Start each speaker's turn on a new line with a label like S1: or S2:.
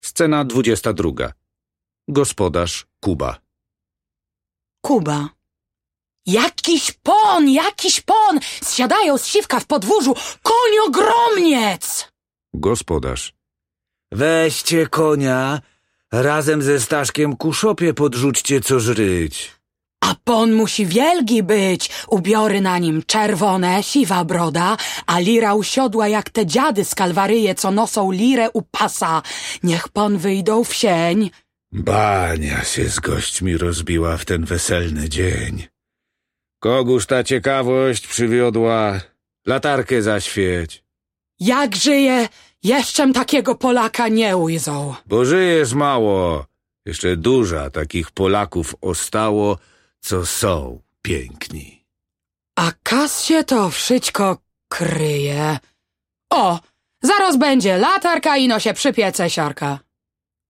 S1: Scena 22. Gospodarz Kuba.
S2: Kuba. Jakiś pon! Zsiadają z siwka w podwórzu! Koń ogromniec!
S1: Gospodarz.
S3: Weźcie konia, razem ze Staszkiem ku szopie podrzućcie co żryć.
S2: A pon musi wielgi być, ubiory na nim czerwone, siwa broda, a lira u siodła jak te dziady z Kalwaryje, co nosą lirę u pasa. Niech pon wyjdą w sień.
S3: Bania się z gośćmi rozbiła w ten weselny dzień. Kogóż ta ciekawość przywiodła? Latarkę zaświeć.
S2: Jak żyje, jeszczem takiego Polaka nie ujrzą.
S3: Bo żyjesz mało. Jeszcze duża takich Polaków ostało, co są piękni.
S2: A kas się to wszystko kryje. O, zaraz będzie latarka ino się przypiece siarka.